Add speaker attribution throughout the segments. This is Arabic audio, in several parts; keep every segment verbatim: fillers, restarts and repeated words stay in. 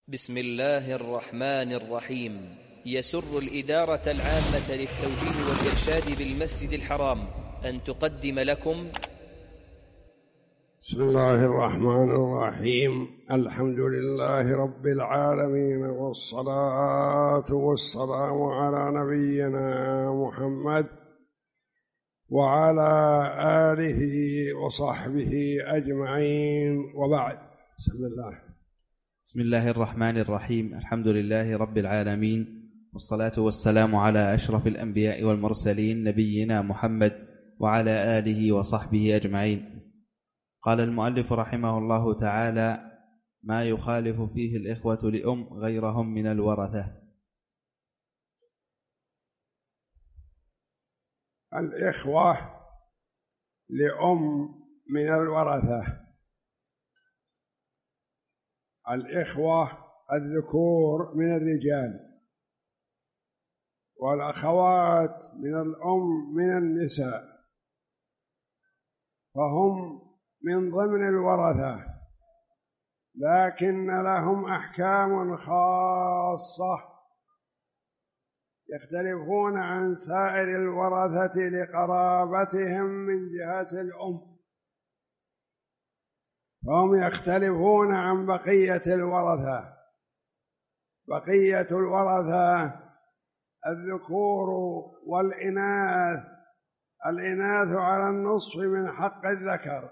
Speaker 1: بسم الله الرحمن الرحيم. يسر الإدارة العامة للتوجيه والإرشاد بالمسجد الحرام أن تقدم لكم
Speaker 2: بسم الله الرحمن الرحيم. الحمد لله رب العالمين، والصلاة والسلام على نبينا محمد وعلى آله وصحبه أجمعين، وبعد. بسم الله
Speaker 3: بسم الله الرحمن الرحيم. الحمد لله رب العالمين، والصلاة والسلام على أشرف الأنبياء والمرسلين نبينا محمد وعلى آله وصحبه أجمعين. قال المؤلف رحمه الله تعالى: ما يخالف فيه الإخوة لأم غيرهم من الورثة.
Speaker 2: الإخوة لأم من الورثة. الإخوة الذكور من الرجال، والأخوات من الأم من النساء، فهم من ضمن الورثة، لكن لهم أحكام خاصة يختلفون عن سائر الورثة لقرابتهم من جهة الأم، فهم يختلفون عن بقية الورثة. بقية الورثة الذكور والإناث، الإناث على النصف من حق الذكر،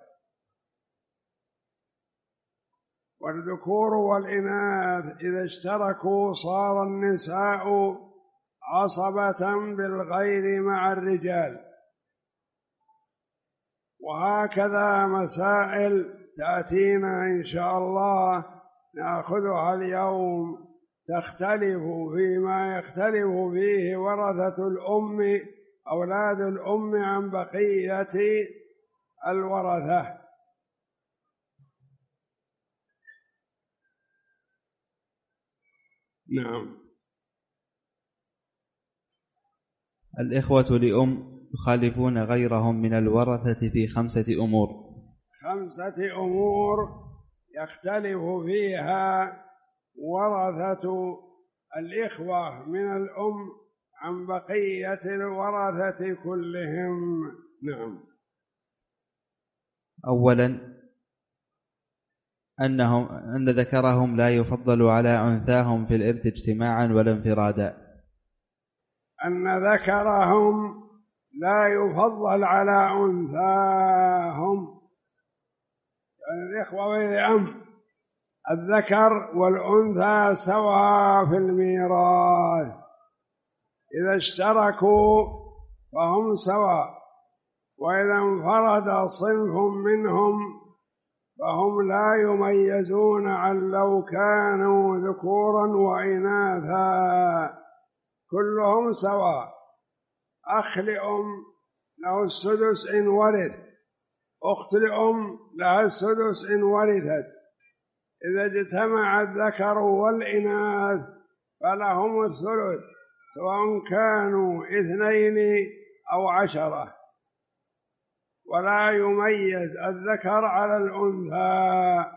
Speaker 2: والذكور والإناث إذا اشتركوا صار النساء عصبة بالغير مع الرجال. وهكذا مسائل تأتينا إن شاء الله نأخذها اليوم تختلف فيما يختلف فيه ورثة الأم أولاد الأم عن بقية الورثة. نعم.
Speaker 3: الإخوة لأم يخالفون غيرهم من الورثة في خمسة أمور.
Speaker 2: خمسة أمور يختلف فيها ورثة الإخوة من الأم عن بقية الورثة كلهم. نعم.
Speaker 3: أولا أنهم أن ذكرهم لا يفضل على أنثاهم في الإرث اجتماعا ولا انفرادا.
Speaker 2: أن ذكرهم لا يفضل على أنثاهم، يعني الإخوة والأم الذكر والأنثى سواء في الميراث، إذا اشتركوا فهم سواء، وإذا انفرد صنف منهم فهم لا يميزون عن لو كانوا ذكورا وإناثا، كلهم سواء. أخ لأم له السدس إن ورث، أخت لأم لها السدس إن ورثت. إذا اجتمع الذكر والإناث فلهم الثلث، سواء كانوا اثنين أو عشرة، ولا يميز الذكر على الأنثى.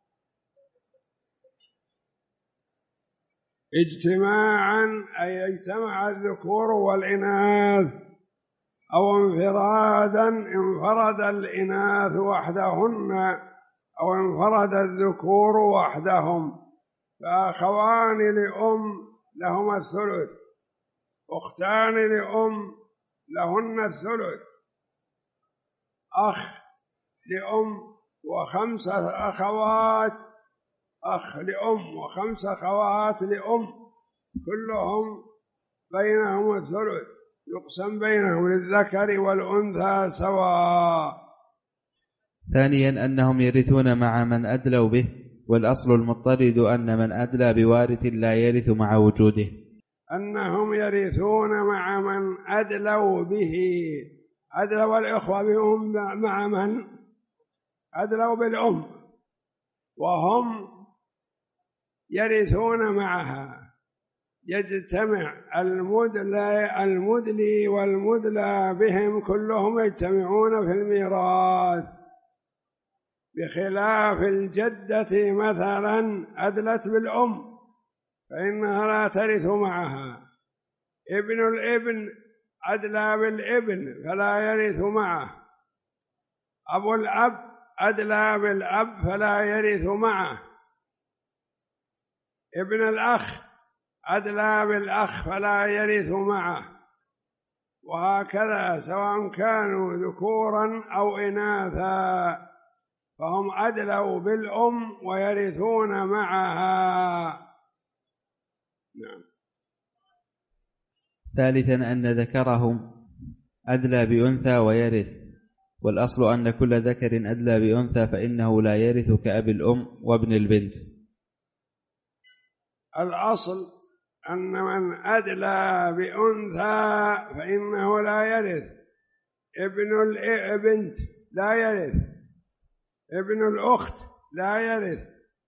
Speaker 2: اجتماعا أي اجتمع الذكور والإناث، أو انفرادا انفرد الإناث وحدهن أو انفرد الذكور وحدهم. فأخوان لأم لهما الثلث، أختان لأم لهن الثلث، أخ لأم وخمسة أخوات، أخ لأم وخمس أخوات لأم كلهم بينهم الثلث، يقسم بينهم للذكر والأنثى سواء.
Speaker 3: ثانيا أنهم يرثون مع من أدلوا به، والأصل المضطرد أن من أدلى بوارث لا يرث مع وجوده.
Speaker 2: أنهم يرثون مع من أدلوا به، أدلوا الإخوة بهم مع من أدلوا بالأم، وهم يرثون معها، يجتمع المدلي المدلي والمدلى بهم كلهم يجتمعون في الميراث، بخلاف الجدة مثلا أدلت بالأم فإنها لا ترث معها. ابن الابن أدلى بالابن فلا يرث معه. أبو الأب أدلى بالأب فلا يرث معه. ابن الأخ أدلى بالأخ فلا يرث معه. وهكذا سواء كانوا ذكورا أو إناثا فهم أدلوا بالأم ويرثون معها. نعم.
Speaker 3: ثالثا أن ذكرهم أدلى بأنثى ويرث، والأصل أن كل ذكر أدلى بأنثى فإنه لا يرث كأب الأم وابن البنت.
Speaker 2: الأصل أن من أدلى بأنثى فإنه لا يرث. ابن البنت لا يرث، ابن الأخت لا يرث،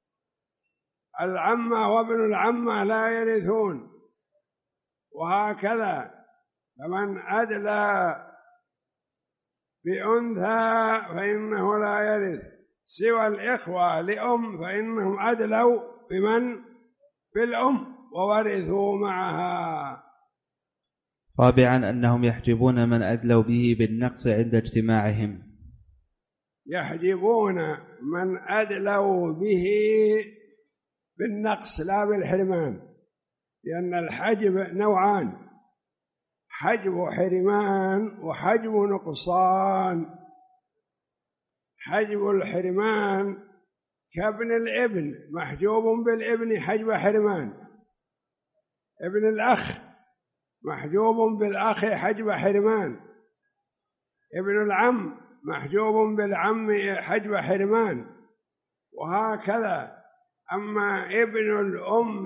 Speaker 2: العمة وابن العمة لا يرثون، وهكذا. فمن أدلى بأنثى فإنه لا يرث. سوى الإخوة لأم فإنهم أدلوا بمن؟ بالأم وورثوا معها.
Speaker 3: رابعا أنهم يحجبون من أدلوا به بالنقص عند اجتماعهم.
Speaker 2: يحجبون من أدلوا به بالنقص لا بالحرمان، لأن الحجب نوعان: حجب حرمان وحجب نقصان. حجب الحرمان كابن الابن محجوب بالابن حجب حرمان، ابن الأخ محجوب بالأخ حجب حرمان، ابن العم محجوب بالعم حجب حرمان، وهكذا. أما ابن الأم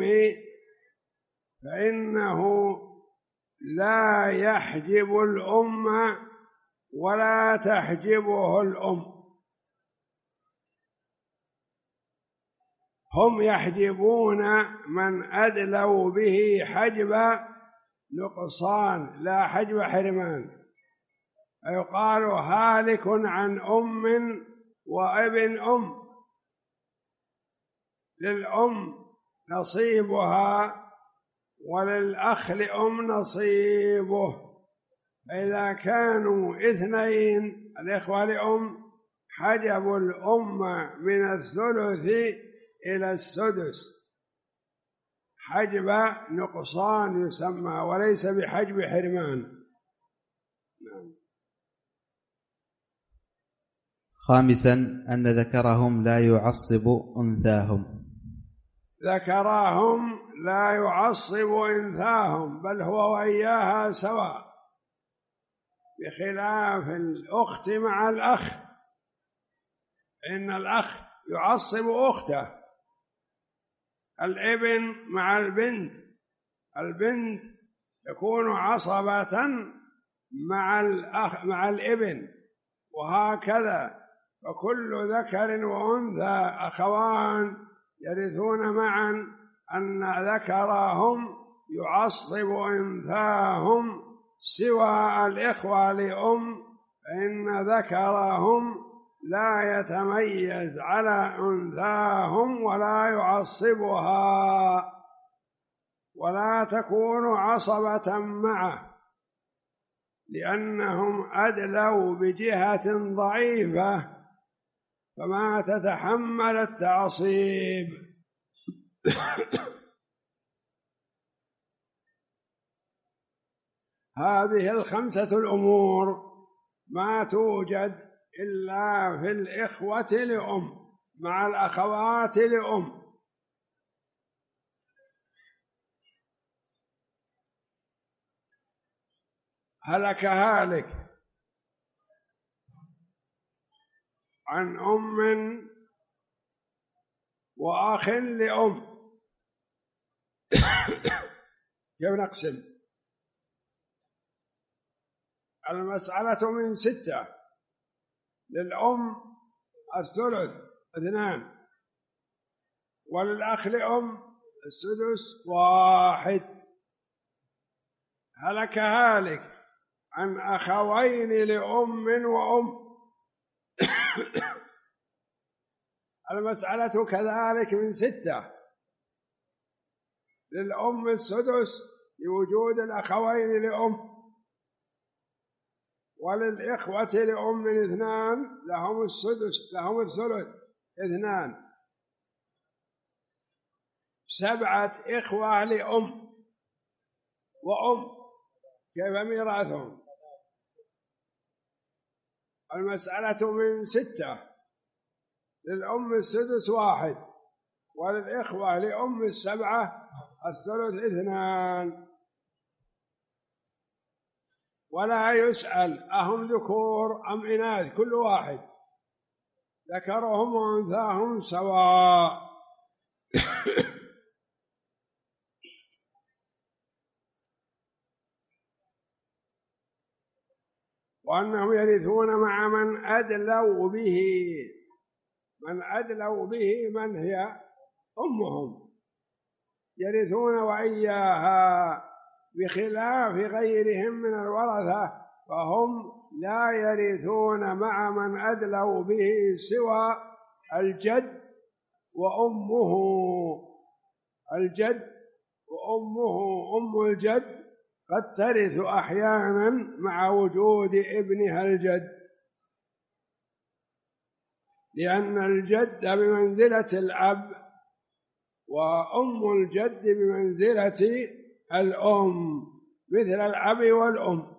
Speaker 2: فإنه لا يحجب الأم ولا تحجبه الأم. هم يحجبون من أدلوا به حجب نقصان لا حجب حرمان. فيقال هالك عن أم وابن أم، للأم نصيبها وللأخ لأم نصيبه. فإذا كانوا اثنين الإخوة لأم حجبوا الأم من الثلث إلى السدس، حجب نقصان يسمى وليس بحجب حرمان. نعم.
Speaker 3: خامسا أن ذكرهم لا يعصب أنثاهم.
Speaker 2: ذكرهم لا يعصب أنثاهم بل هو وإياها سواء، بخلاف الأخت مع الأخ، إن الأخ يعصب أخته. الابن مع البنت، البنت تكون عصبة مع الأخ مع الابن، وهكذا. فكل ذكر وأنثى أخوان يرثون معا. أن ذكرهم يعصب أنثاهم سوى الإخوة لأم، فإن ذكرهم لا يتميز على أنثاهم ولا يعصبها ولا تكون عصبة معه، لأنهم أدلوا بجهة ضعيفة فما تتحمل التعصيب. هذه الخمسة الأمور ما توجد إلا في الإخوة لأم مع الأخوات لأم. هلك هالك عن أم وأخ لأم. كيف نقسم؟ المسألة من ستة: للأم الثلث اثنان، وللأخ لأم السدس واحد. هلك هالك عن أخوين لأم وأم المسألة كذلك من ستة. للأم السدس لوجود الأخوين لأم، وللإخوة لأم اثنان لهم السدس لهم الثلث اثنان. سبعة إخوة لأم وأم كيف ميراثهم؟ المسألة من ستة. للأم السدس واحد، وللإخوة لأم السبعة الثلث اثنان. ولا يسأل أهم ذكور أم إناث، كل واحد ذكرهم وأنثاهم سواء. وأنهم يرثون مع من أدلوا به. من أدلوا به من هي أمهم، يرثون وإياها، بخلاف غيرهم من الورثة فهم لا يرثون مع من أدلوا به سوى الجد وأمه. الجد وأمه. أم الجد قد ترث أحيانا مع وجود ابنها الجد، لأن الجد بمنزلة الأب، وأم الجد بمنزلة الأم، مثل الأب والأم.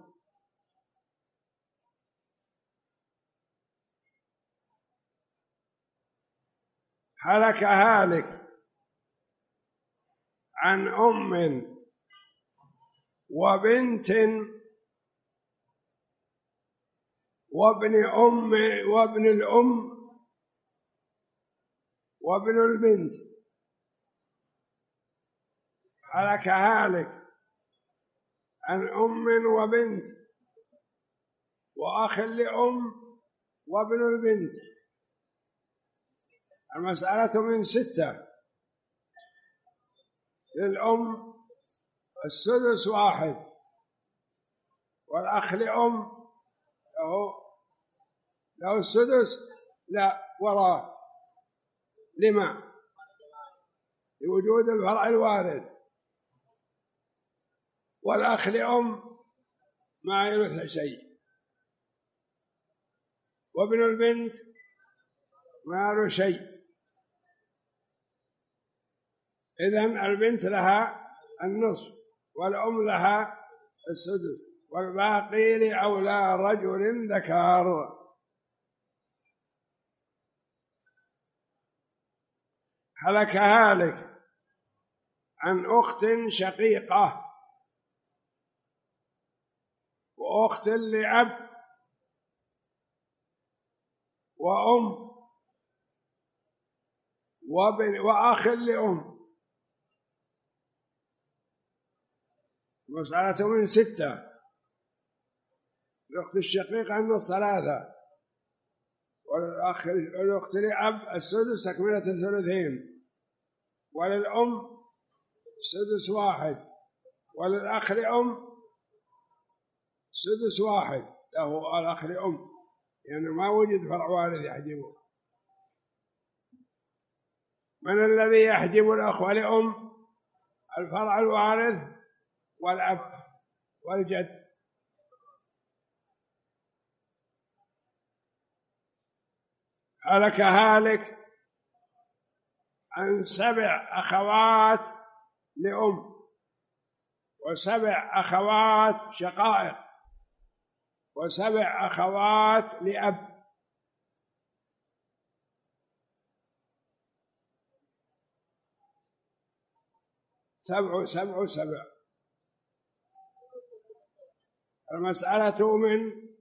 Speaker 2: هلك هالك عن أم وبنت وابن أم وابن الأم وابن البنت. هلك هالك عن أم وبنت وأخ لأم وابن البنت. المسألة من ستة. للأم السدس واحد، والأخ لأم له له السدس لا وراه. لما؟ لوجود الفرع الوارد. والأخ لأم ما يرث شيء، وابن البنت ما له شيء. إذن البنت لها النصف، والأم لها السدس، والباقي لأولى رجل ذكر. هلك هالك عن أخت شقيقة وأخت لأب وأم وابن وأخ لأم. مسألة من ستة. الأخت الشقيقة النصف ثلاثة، والأخ الأخت لأب السدس تكملة الثلثين، وللأم سدس واحد، وللأخ لأم سدس واحد له الأخ لأم، يعني ما وجد فرع وارث يحجبه. من الذي يحجب الأخوة لأم؟ الفرع الوارث والأب والجد. هلك هالك عن سبع أخوات لأم، وسبع أخوات شقائق، وسبع أخوات لأب. سبع سبع سبع. المسألة من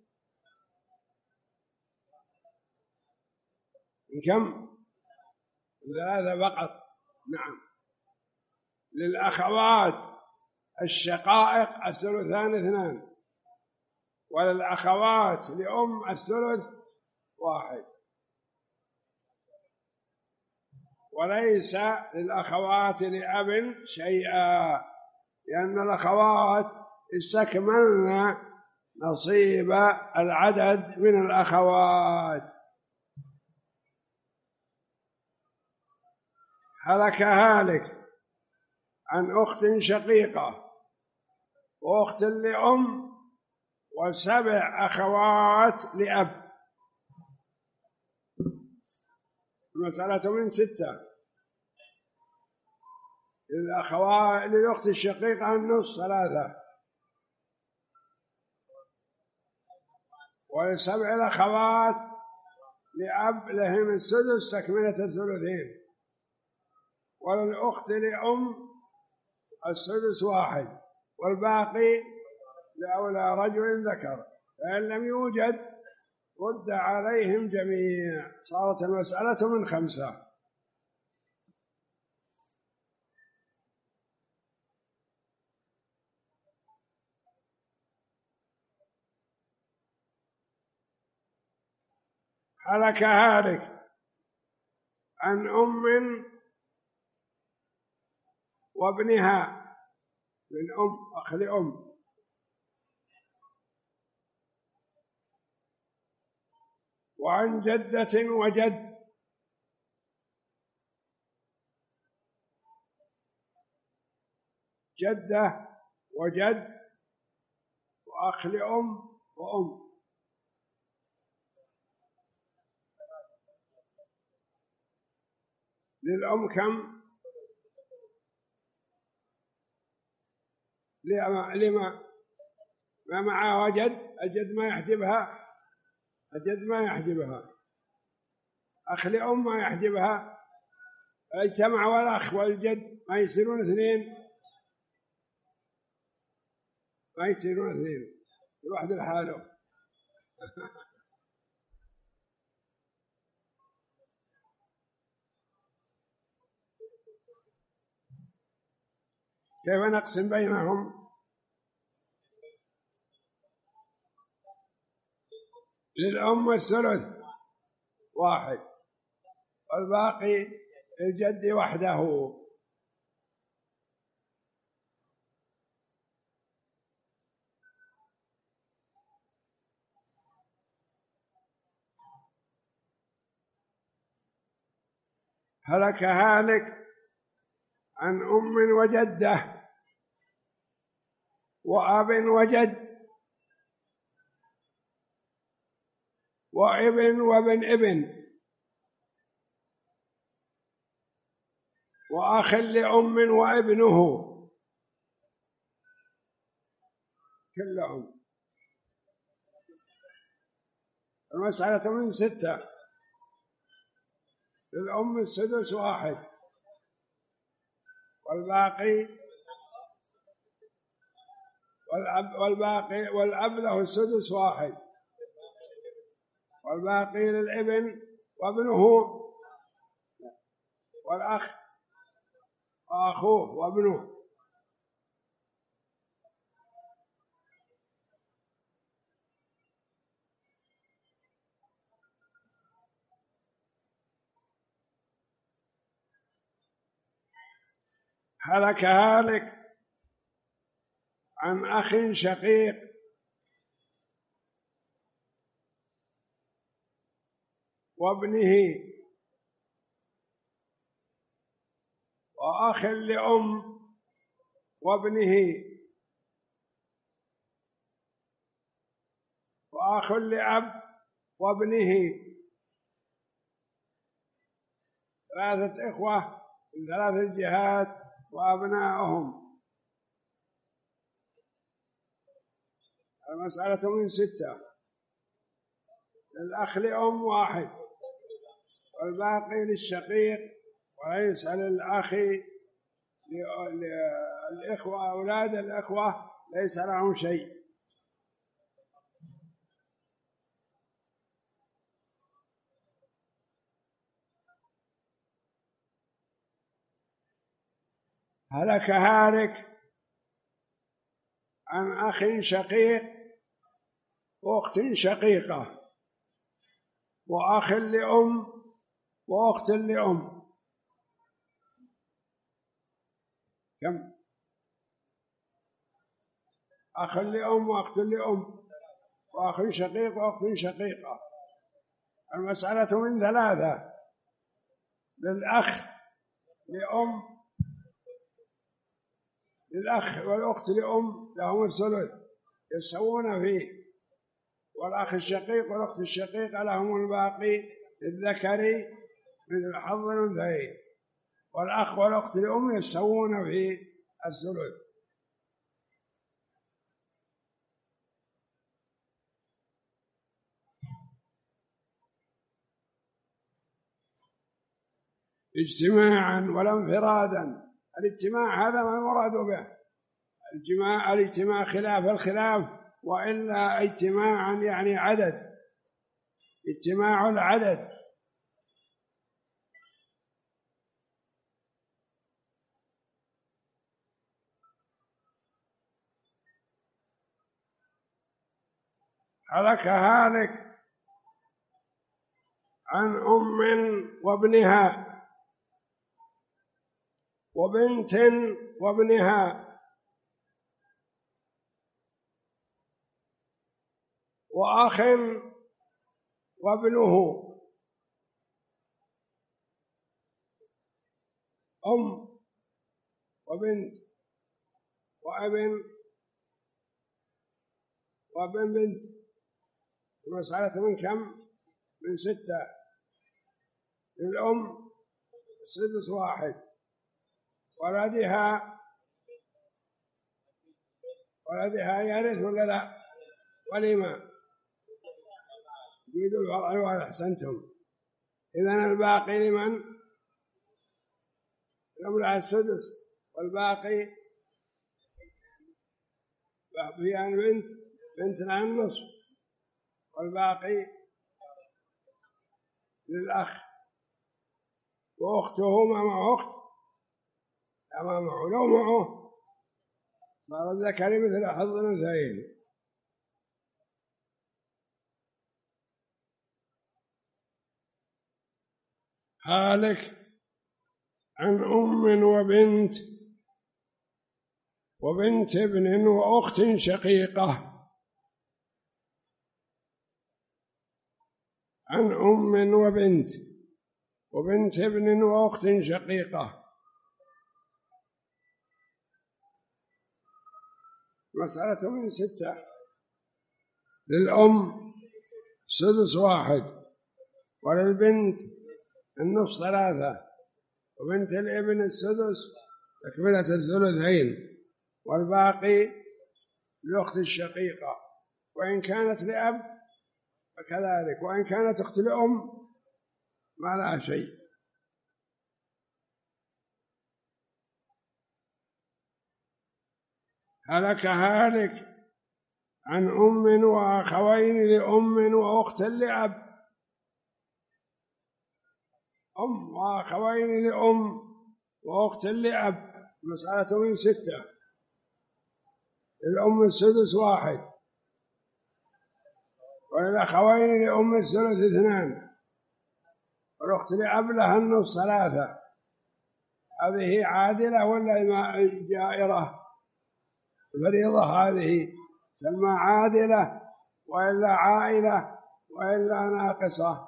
Speaker 2: من كم؟ ثلاثة فقط. نعم. للأخوات الشقائق الثلثان اثنان، وللأخوات لأم الثلث واحد، وليس للأخوات لأب شيئا، لأن الأخوات استكملن نصيب العدد من الأخوات. هلك هالك عن أخت شقيقة وأخت لأم وسبع أخوات لأب. المسألة من ستة. للأخوات للأخت الشقيقة النصف ثلاثة، ولسبع الأخوات لأب لهم السدس تكملة الثلثين، وللأخت لأم السدس واحد، والباقي لأولى رجل ذكر، فإن لم يوجد رد عليهم جميع. صارت المسألة من خمسة. هلك هالك عن أم وابنها من أم أخ لأم، وعن جدة وجد، جدة وجد، وأخ لأم وأم. للأم كم؟ لما لما ما معها جد، الجد ما يحجبها، الجد ما يحجبها، أخ لأم ما يحجبها، اجتمع والأخ والجد ما يصيرون اثنين، ما يصيرون اثنين، الواحد لحاله. كيف نقسم بينهم؟ للأم الثلث واحد، والباقي الجد وحده. هلك هالك عن أم وجدة وأب وجد وابن وابن ابن وأخ لأم وابنه كلهم. المسألة من ستة. للأم السدس واحد، والباقي والأب والباقي والأب له السدس واحد، والباقي للابن وابنه والأخ وأخوه وابنه. هلك هالك عن أخ شقيق وابنه وأخ لأم وابنه وأخ لأب وابنه، ثلاثة إخوة من ثلاث الجهات وأبنائهم. المسألة من ستة. للأخ لأم واحد، والباقي للشقيق، وليس للأخ للإخوة أولاد الإخوة ليس لهم شيء. هلك هالك عن أخ شقيق وأخت شقيقة وأخ لأم وأخت لأم. كم؟ أخ لأم وأخت لأم وأخ شقيق وأخت شقيقة. المسألة من ثلاثة. للأخ لأم للأخ والأخت لأم لهم الثلث يسوون فيه، والأخ الشقيق والأخت الشقيقة لهم الباقي للذكر مثل حظ الأنثيين، والأخ والأخت لأم يسوون في الثلث. اجتماعا ولا انفرادا. الاجتماع هذا ما المراد به، الجماع الاجتماع خلاف الخلاف، وإلا اجتماعا يعني عدد، اجتماع العدد. هلك هالك عن أم وابنها وبنت وابنها وأخ وابنه. أم وبنت وابن وابن بنت. المسألة من كم؟ من ستة. للأم سدس واحد، ولدها ولدها يرث ولا لا؟ ولما يريد الفرع وأحسنتم. إذن الباقي لمن؟ لها السدس، والباقي فيها البنت بنت لها النصف، والباقي للأخ، وأخته ما معه أخت ما معه، لو معه صار الذكر مثل حظ الأنثيين. هالك عن أم وبنت وبنت ابن وأخت شقيقة. عن أم وبنت وبنت ابن وأخت شقيقة. مسألة من ستة. للأم سدس واحد، وللبنت النصف ثلاثة، وبنت الابن السدس تكملة الثلثين، والباقي لأخت الشقيقة، وإن كانت لأب فكذلك، وإن كانت أخت لأم ما لها شيء. هلك هالك عن أم وأخوين لأم وأخت لأب. أم وأخوين لأم وأخت لأب. مسألة من ستة. الأم السدس واحد، وللأخوين لأم الثلث اثنان، والأخت لأب لها النصف ثلاثة. هذه عادلة ولا جائرة؟ الفريضة هذه تسمى عادلة، وإلا عائلة، وإلا ناقصة.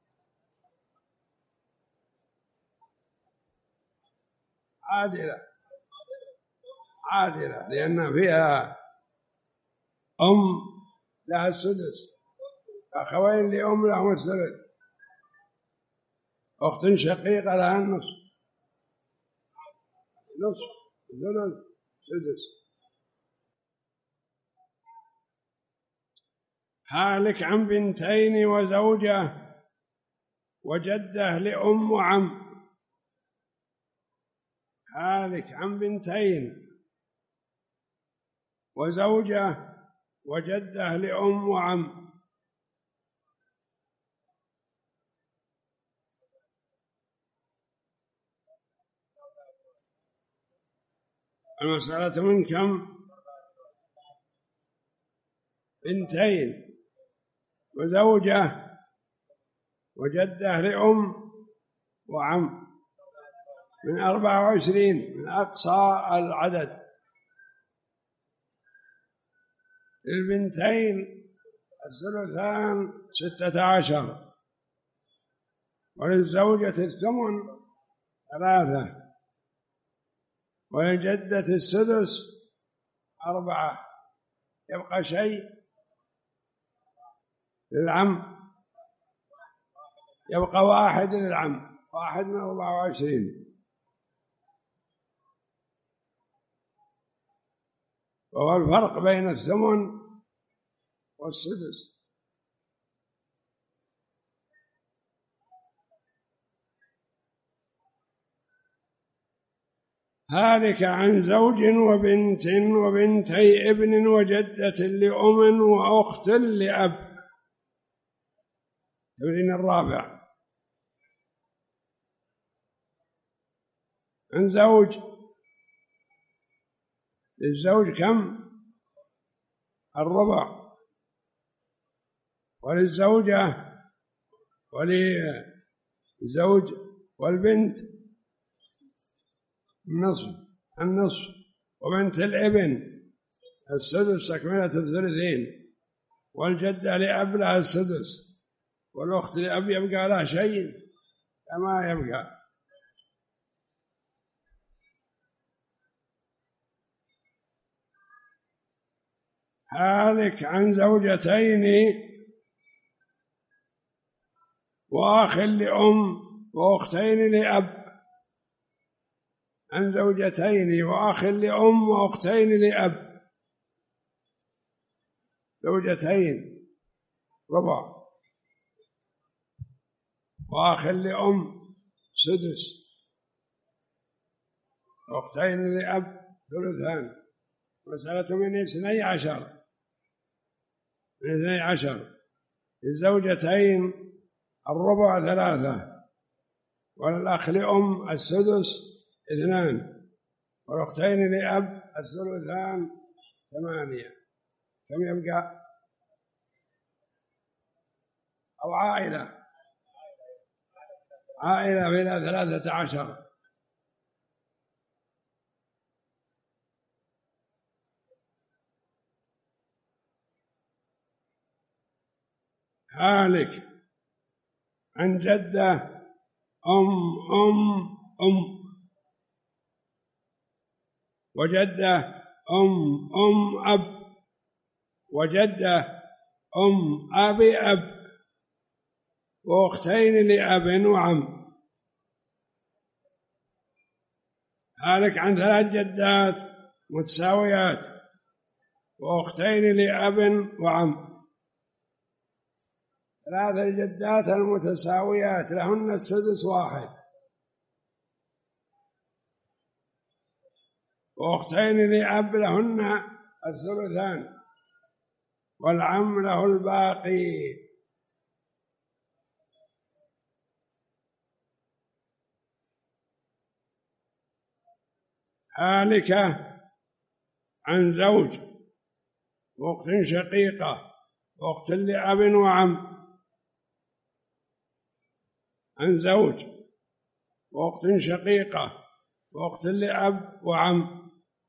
Speaker 2: عادلة عادلة لأن فيها أم لها السدس، أخوين لأم لهم الثلث، أخت شقيقة لها النصف، نصف ثلث سدس. هالك عن بنتين وزوجة وجدة لأم وعم. هالك عن بنتين وزوجة وجدة لأم وعم. المسألة من كم؟ بنتين وزوجة وجدة لأم وعم، من أربعة وعشرين، من أقصى العدد. للبنتين الثلثان ستة عشر، وللزوجة الثمن ثلاثة. وللجدة السدس أربعة، يبقى شيء للعم، يبقى واحد للعم، واحد من أربعة وعشرين، وهو الفرق بين الثمن والسدس. هالك عن زوج وبنت وبنتي ابن وجدة لأم وأخت لأب. التمرين الرابع. عن زوج، للزوج كم؟ الربع، وللزوجة وللزوج والبنت النصف النصف، وبنت الابن السدس تكملة الثلثين، والجدة لأب لها السدس، والأخت لأب يبقى لها شيء كما يبقى. هالك عن زوجتين وأخ لأم وأختين لأب. عن زوجتين وأخ لأم وأختين لأب. زوجتين ربع، وأخ لأم سدس، وأختين لأب ثلثان. مسألة من اثني عشر، من اثني عشر. للزوجتين الربع ثلاثة، وللأخ لأم السدس اثنان، والأختين لأب الثلثان ثمانية. كم يبقى؟ أو عائلة، عائلة بلا ثلاثة عشر. هالك عن جدة أم أم أم، وجدة أم أم أب، وجدة أم أبي أب، وأختين لأب وعم. هالك عن ثلاث جدات متساويات وأختين لأب وعم. ثلاث الجدات المتساويات لهن السدس واحد، وأختين لأب لهن الثلثان، والعم له الباقي. هالكة عن زوج وأخت شقيقة وأخت لأب وعم. عن زوج وأخت شقيقة وأخت لأب وعم.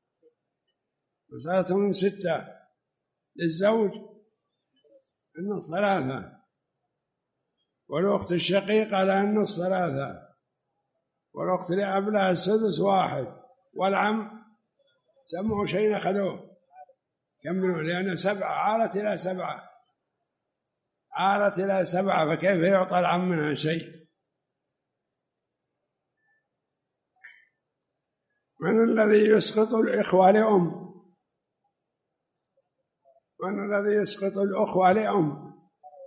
Speaker 2: مسألة من ستة. للزوج النصف ثلاثة، والأخت الشقيقة لها النصف ثلاثة، والأخت لأب لها السدس واحد، والعم سمعوا شيء أخذوه كملوا، لأن سبعة عالت إلى سبعة، عالت إلى سبعة، فكيف يعطى العم منها شيء؟ من الذي يسقط الإخوة لأم؟ من الذي يسقط الأخوة لأم؟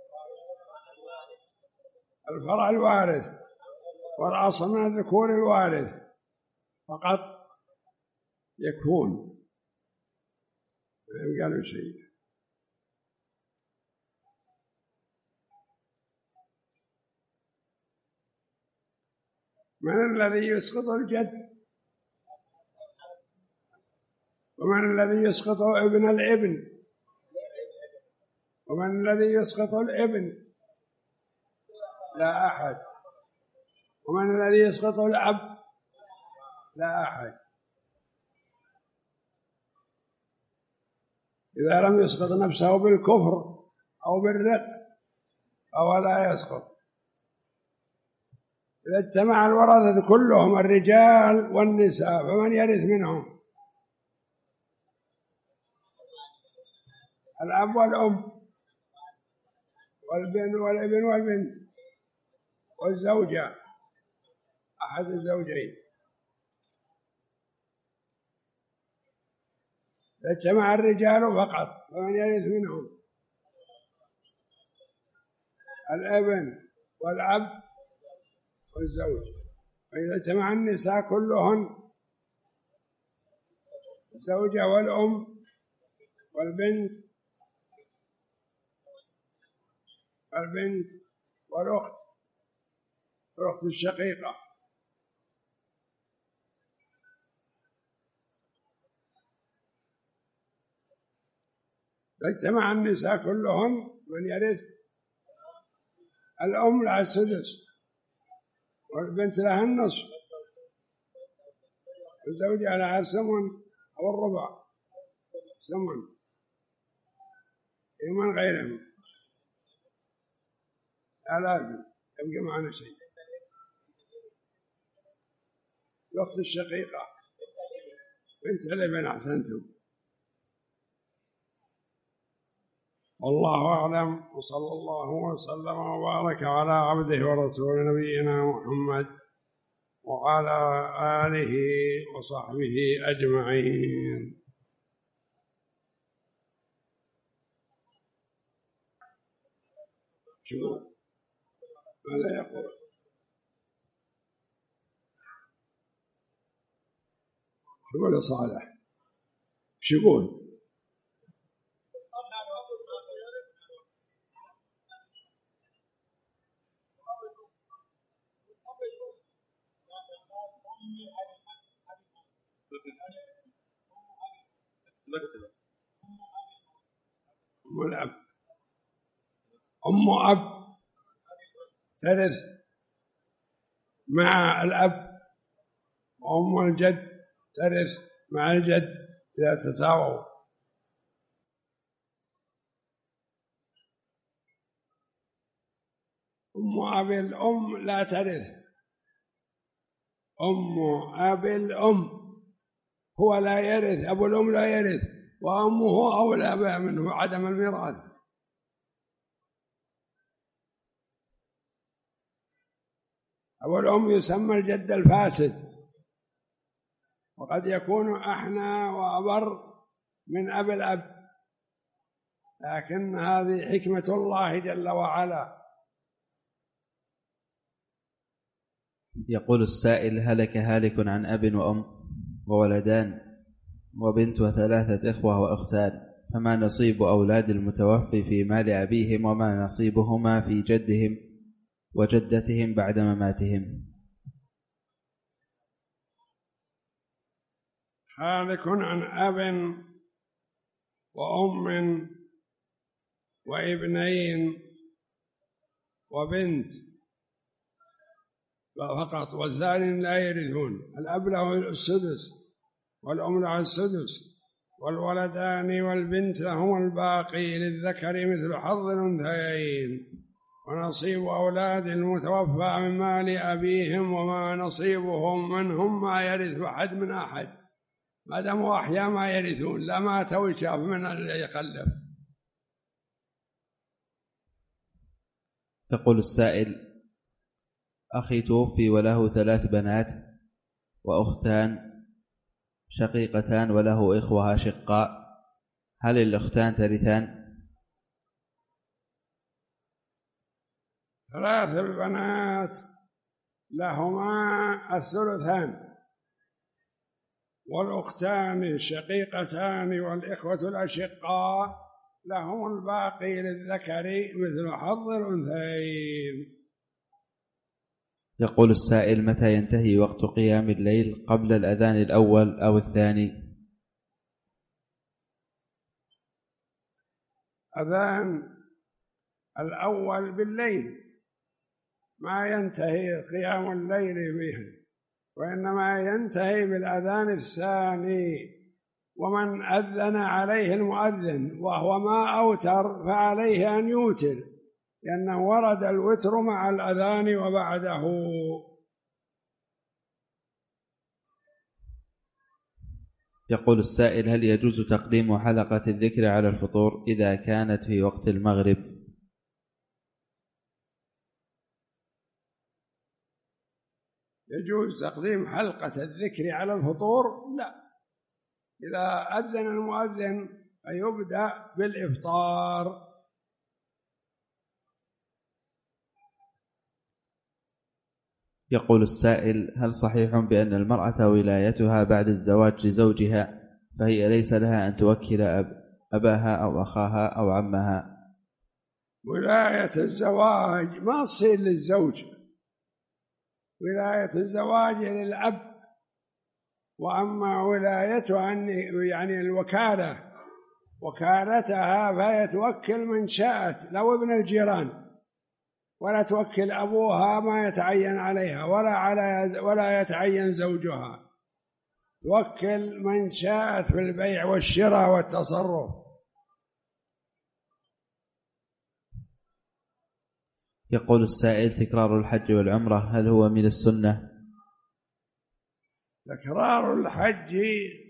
Speaker 2: الفرع الوارث، والأصل من الذكور الوارث فقط يكون، ما قالوا شيء. من الذي يسقط الجد؟ ومن الذي يسقط ابن الابن؟ ومن الذي يسقط الابن؟ لا أحد. ومن الذي يسقط الأب؟ لا أحد. إذا لم يسقط نفسه بالكفر أو بالرق فهو لا يسقط، إذا اجتمع الورثة كلهم الرجال والنساء فمن يرث منهم؟ الأب والأم والابن والابن والبنت والزوجة أحد الزوجين. إذا اجتمع الرجال فقط فمن يرث منهم؟ الابن والأب والزوج. وإذا اجتمع النساء كلهن الزوجة والأم والبنت والبنت والأخت الأخت الشقيقة. إذا اجتمع النساء كلهن من يرث؟ الأم لها السدس والبنت لها النصف والزوجة لها الثمن أو الربع ثمن من غيرهم. لا لازم يبقى معنا شيء. الأخت الشقيقة بنت الابن. أحسنتم. والله أعلم، وصلى الله وسلم وبارك على عبده ورسوله نبينا محمد وعلى آله وصحبه أجمعين. شو ماذا يقول؟ شو يقول صالح؟ شو يقول؟ أم الأب أم أب ترث مع الأب، وأم الجد ترث مع الجد إذا تساووا. أم أب الأم لا ترث. أم أب الأم هو لا يرث، أبو الأم لا يرث، وأمه أولى منه عدم الميراث. أبو الأم يسمى الجد الفاسد، وقد يكون أحنى وأبر من أب الأب، لكن هذه حكمة الله جل وعلا.
Speaker 3: يقول السائل: هلك هالك عن أب وأم وولدان وبنت وثلاثة إخوة وأختان، فما نصيب أولاد المتوفي في مال أبيهم، وما نصيبهما في جدهم وجدتهم بعد مماتهم؟
Speaker 2: هالك عن أب وأم وابنين وبنت فقط، والثاني لا يرثون. الأب له السدس والأم له السدس، والولدان والبنت لهم الباقي، للذكر مثل حظ الأنثيين. ونصيب أولاد المتوفى من مال أبيهم وما نصيبهم منهم ما يرث أحد من أحد، ما داموا أحياء ما يرثون، لا ماتوا يشاف من اللي يخلف.
Speaker 3: يقول السائل: أخي توفي وله ثلاث بنات وأختان شقيقتان وله إخوة أشقاء، هل الأختان ترثان؟
Speaker 2: ثلاث البنات لهما الثلثان، والأختان الشقيقتان والإخوة الأشقاء لهم الباقي، للذكر مثل حظ الأنثيين.
Speaker 3: يقول السائل: متى ينتهي وقت قيام الليل، قبل الأذان الأول أو الثاني؟
Speaker 2: أذان الأول بالليل ما ينتهي قيام الليل به، وإنما ينتهي بالأذان الثاني. ومن أذن عليه المؤذن وهو ما أوتر فعليه أن يوتر، لأنه ورد الوتر مع الأذان وبعده.
Speaker 3: يقول السائل: هل يجوز تقديم حلقة الذكر على الفطور إذا كانت في وقت المغرب؟
Speaker 2: يجوز تقديم حلقة الذكر على الفطور؟ لا، إذا أذن المؤذن فيبدأ بالإفطار.
Speaker 3: يقول السائل: هل صحيح بأن المرأة ولايتها بعد الزواج لزوجها فهي ليس لها أن توكل أب أباها أو أخاها أو عمها؟
Speaker 2: ولاية الزواج ما تصير للزوج، ولاية الزواج للأب، وأما ولايتها يعني الوكالة وكالتها فهي توكل من شاءت، لو ابن الجيران، ولا توكل أبوها ما يتعين عليها ولا على ولا يتعين زوجها، توكل من شاءت في البيع والشراء والتصرف.
Speaker 3: يقول السائل: تكرار الحج والعمرة هل هو من السنة؟
Speaker 2: تكرار الحج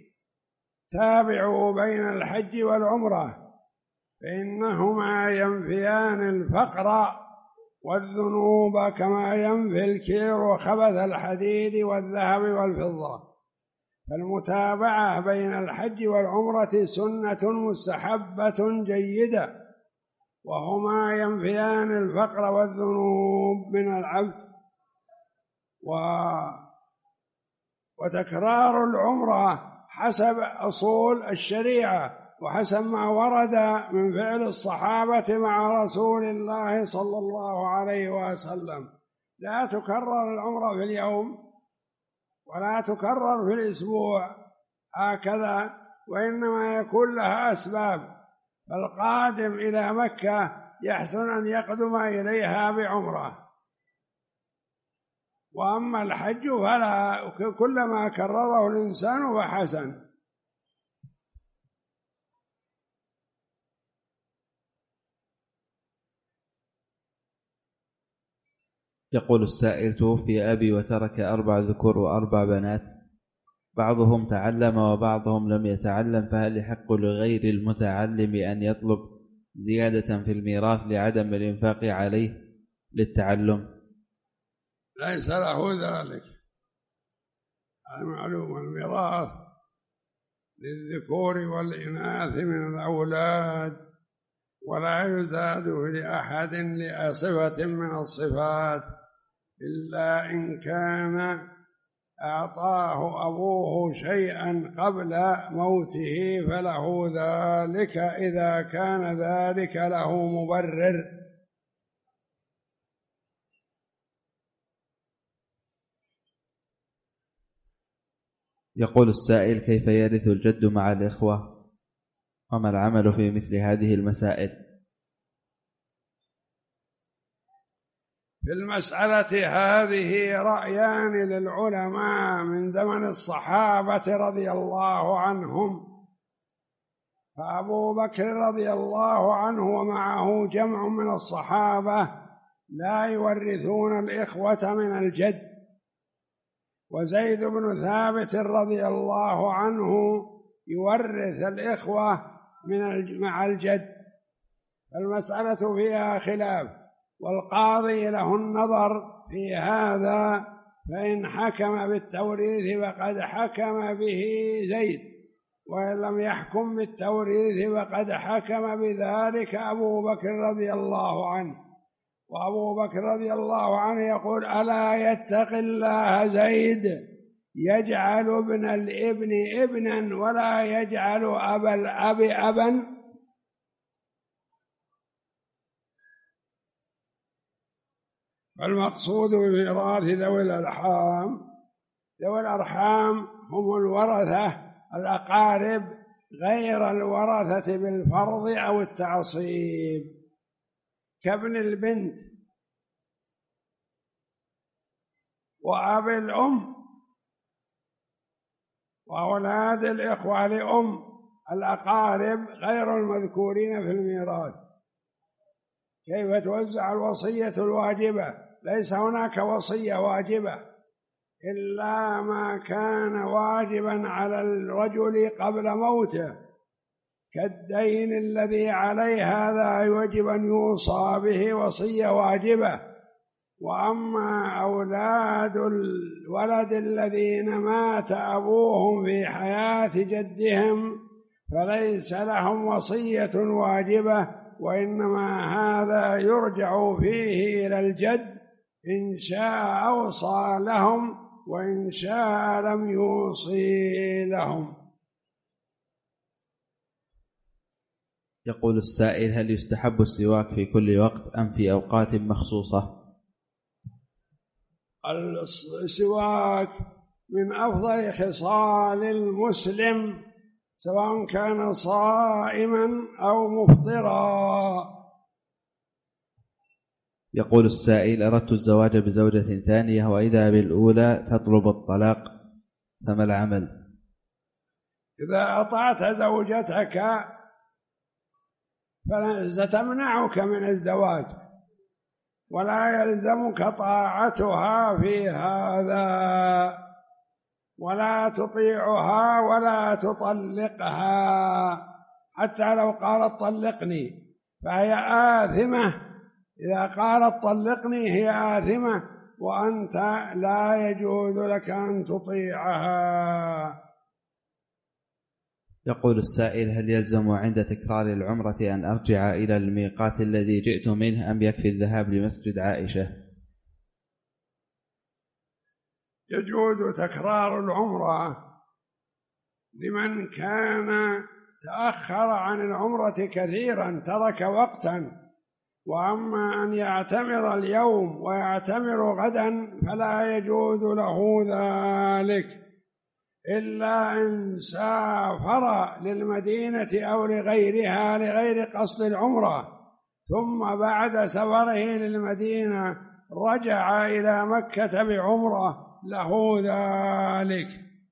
Speaker 2: تابع بين الحج والعمرة، فإنهما ينفيان الفقر والذنوب كما ينفي الكير خبث الحديد والذهب والفضة، فالمتابعة بين الحج والعمرة سنة مستحبة جيدة، وهما ينفيان الفقر والذنوب من العبد. و... وتكرار العمرة حسب أصول الشريعة وحسب ما ورد من فعل الصحابة مع رسول الله صلى الله عليه وسلم، لا تكرر العمرة في اليوم ولا تكرر في الأسبوع هكذا، وإنما يكون لها أسباب. فالقادم إلى مكة يحسن أن يقدم إليها بعمرة، وأما الحج فلا، كلما كرره الإنسان فحسن.
Speaker 3: يقول السائل: توفي أبي وترك أربع ذكور وأربع بنات، بعضهم تعلم وبعضهم لم يتعلم، فهل يحق لغير المتعلم أن يطلب زيادة في الميراث لعدم الإنفاق عليه للتعلم؟
Speaker 2: ليس له ذلك، المعلوم الميراث للذكور والإناث من الأولاد، ولا يزاد لأحد لصفة من الصفات إلا إن كان أعطاه أبوه شيئا قبل موته فله ذلك، إذا كان ذلك له مبرر.
Speaker 3: يقول السائل: كيف يرث الجد مع الإخوة؟ وما العمل في مثل هذه المسائل؟
Speaker 2: في المسألة هذه رأيان للعلماء من زمن الصحابة رضي الله عنهم، فأبو بكر رضي الله عنه ومعه جمع من الصحابة لا يورثون الإخوة من الجد، وزيد بن ثابت رضي الله عنه يورث الإخوة من مع الجد. المسألة فيها خلاف، والقاضي له النظر في هذا، فإن حكم بالتوريث فقد حكم به زيد، وإن لم يحكم بالتوريث فقد حكم بذلك أبو بكر رضي الله عنه. وأبو بكر رضي الله عنه يقول: ألا يتق الله زيد يجعل ابن الابن ابنا ولا يجعل أبا الأب أبا. فالمقصود بميراث ذوي الأرحام، ذوي الأرحام هم الورثة الأقارب غير الورثة بالفرض أو التعصيب، كابن البنت وأب الأم وأولاد الإخوة لأم، الأقارب غير المذكورين في الميراث. كيف توزع الوصية الواجبة؟ ليس هناك وصية واجبة، إلا ما كان واجبا على الرجل قبل موته كالدين الذي عليه، هذا يجب أن يوصى به وصية واجبة. وأما أولاد الولد الذين مات أبوهم في حياة جدهم فليس لهم وصية واجبة، وإنما هذا يرجع فيه إلى الجد، إن شاء أوصى لهم وإن شاء لم يوصي لهم.
Speaker 3: يقول السائل: هل يستحب السواك في كل وقت أم في أوقات مخصوصة؟
Speaker 2: السواك من أفضل خصال المسلم سواء كان صائما أو مفطرا.
Speaker 3: يقول السائل: أردت الزواج بزوجة ثانية وإذا بالأولى تطلب الطلاق، فما العمل؟
Speaker 2: إذا أطعت زوجتك فستمنعك من الزواج، ولا يلزمك طاعتها في هذا، ولا تطيعها ولا تطلقها، حتى لو قالت طلقني فهي آثمة. إذا قالت طلقني هي آثمة، وأنت لا يجوز لك أن تطيعها.
Speaker 3: يقول السائل: هل يلزم عند تكرار العمرة أن أرجع إلى الميقات الذي جئت منه أم يكفي الذهاب لمسجد عائشة؟
Speaker 2: يجوز تكرار العمرة لمن كان تأخر عن العمرة كثيرا ترك وقتا، وأما أن يعتمر اليوم ويعتمر غدا فلا يجوز له ذلك، إلا إن سافر للمدينة أو لغيرها لغير قصد العمرة، ثم بعد سفره للمدينة رجع إلى مكة بعمرة له ذلك.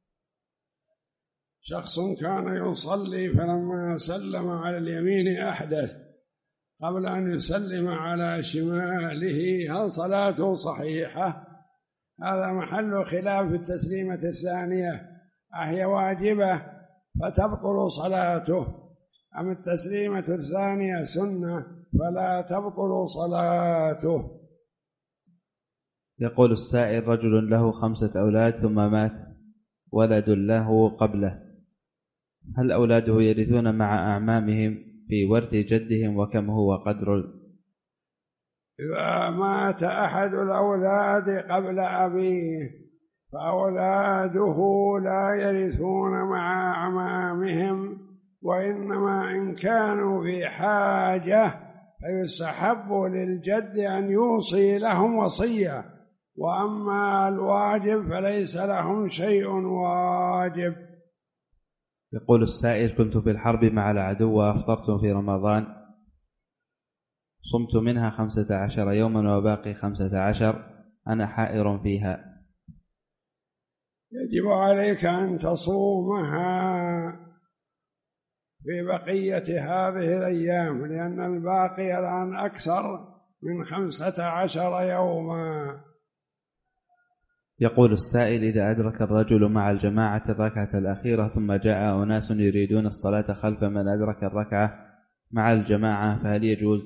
Speaker 2: شخص كان يصلي فلما سلم على اليمين أحدث قبل أن يسلم على شماله، هل صلاته صحيحة؟ هذا محل خلاف في التسليمة الثانية، أهي واجبة فتبطل صلاته، أم التسليمة الثانية سنة فلا تبطل صلاته.
Speaker 3: يقول السائل: رجل له خمسة أولاد ثم مات ولد له قبله، هل أولاده يرثون مع أعمامهم في ورث جدهم، وكم هو قدر؟
Speaker 2: إذا مات أحد الأولاد قبل أبيه فأولاده لا يرثون مع أعمامهم، وإنما إن كانوا في حاجة فيستحب للجد أن يوصي لهم وصية، وأما الواجب فليس لهم شيء واجب.
Speaker 3: يقول السائل: كنت في الحرب مع العدو وأفطرت في رمضان، صمت منها خمسة عشر يوما وباقي خمسة عشر، أنا حائر فيها،
Speaker 2: يجب عليك أن تصومها في بقية هذه الأيام، لأن الباقي الآن أكثر من خمسة عشر يوما.
Speaker 3: يقول السائل: إذا أدرك الرجل مع الجماعة الركعة الأخيرة ثم جاء أناس يريدون الصلاة خلف من أدرك الركعة مع الجماعة فهل يجوز؟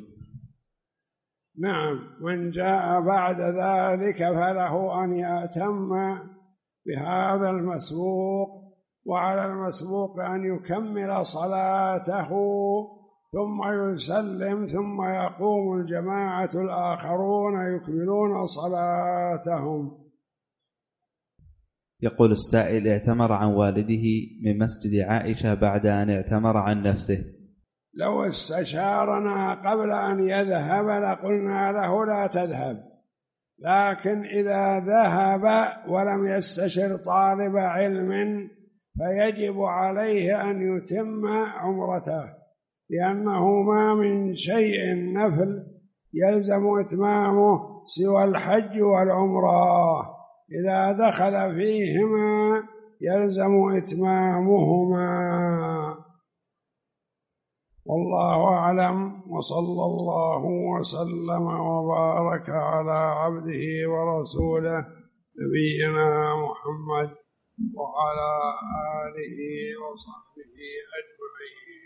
Speaker 2: نعم، من جاء بعد ذلك فله أن يأتم بهذا المسبوق، وعلى المسبوق أن يكمل صلاته ثم يسلم، ثم يقوم الجماعة الآخرون يكملون صلاتهم.
Speaker 3: يقول السائل: اعتمر عن والده من مسجد عائشة بعد أن اعتمر عن نفسه،
Speaker 2: لو استشارنا قبل أن يذهب لقلنا له لا تذهب، لكن إذا ذهب ولم يستشر طالب علم فيجب عليه أن يتم عمرته، لأنه ما من شيء نفل يلزم إتمامه سوى الحج والعمرة، إذا دخل فيهما يلزم إتمامهما. والله أعلم، وصلى الله وسلم وبارك على عبده ورسوله نبينا محمد وعلى آله وصحبه أجمعين.